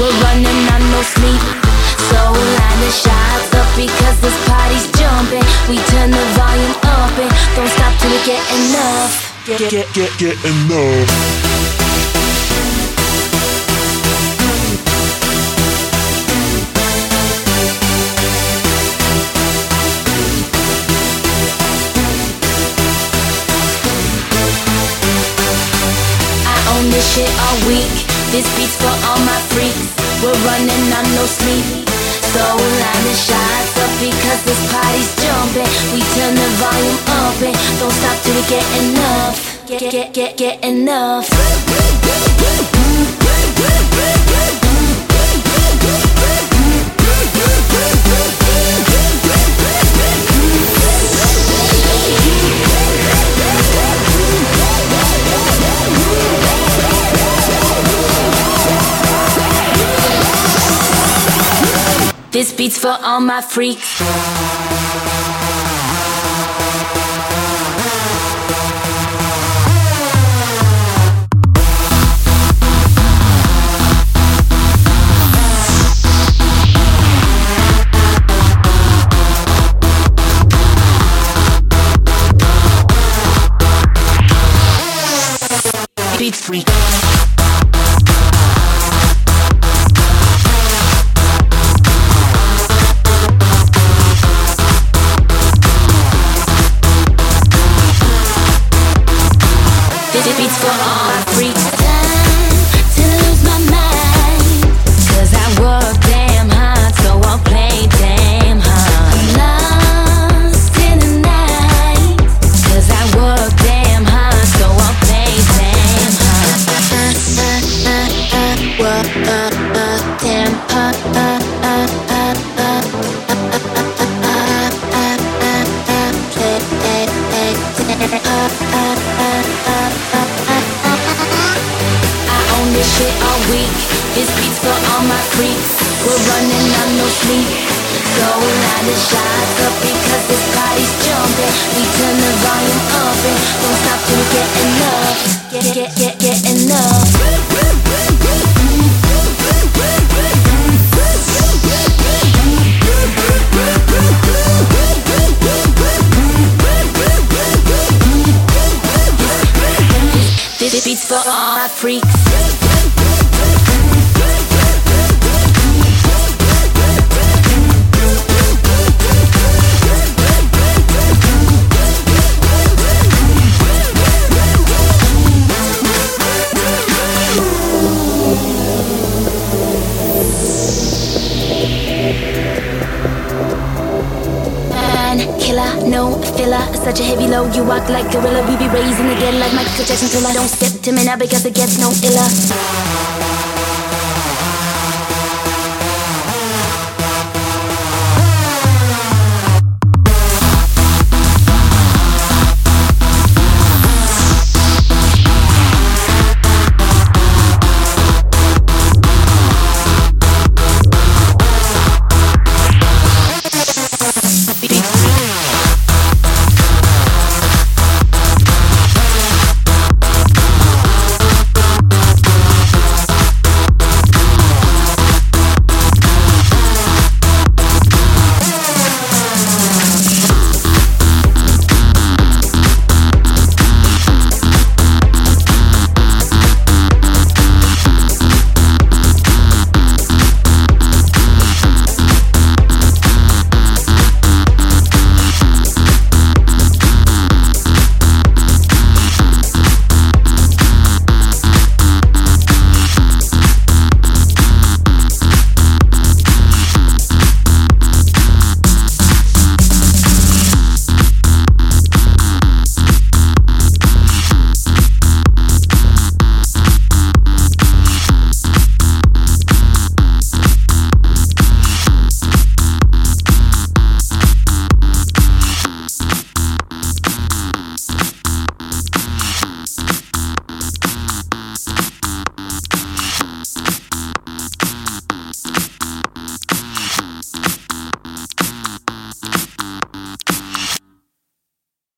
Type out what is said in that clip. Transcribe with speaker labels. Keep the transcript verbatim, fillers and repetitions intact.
Speaker 1: We're running on no sleep. So line the shots up because this party's jumping. We turn the volume up and don't stop till we get enough.
Speaker 2: Get, get, get, get enough.
Speaker 1: This shit all week. This beat's for all my freaks. We're running on no sleep. So line the shots up because this party's jumping. We turn the volume up and don't stop till we get enough. Get, get, get, get enough. This beat's for all my freaks. Beat freak. Beats for all my freaks. Time to lose my mind, 'cause I work damn hard, so I'll play damn hard. I'm lost in the night, 'cause I work damn hard, so I'll play damn hard. Uh, uh, uh, uh, work, uh, uh, damn hard, uh, uh, uh, uh, uh, uh, uh, uh, uh, uh, play, play, play, play, uh, uh, uh, uh. This shit all week. This beat's for all my freaks. We're running on no sleep. So line the shots up because this party's jumping. We turn the volume up and don't stop till we get enough. Get, get, get, get enough. This beat's for all my freaks. Killer, no filler, such a heavy load. You walk like gorilla. We be raising again like Michael Jackson till I don't step to me now because it gets no iller.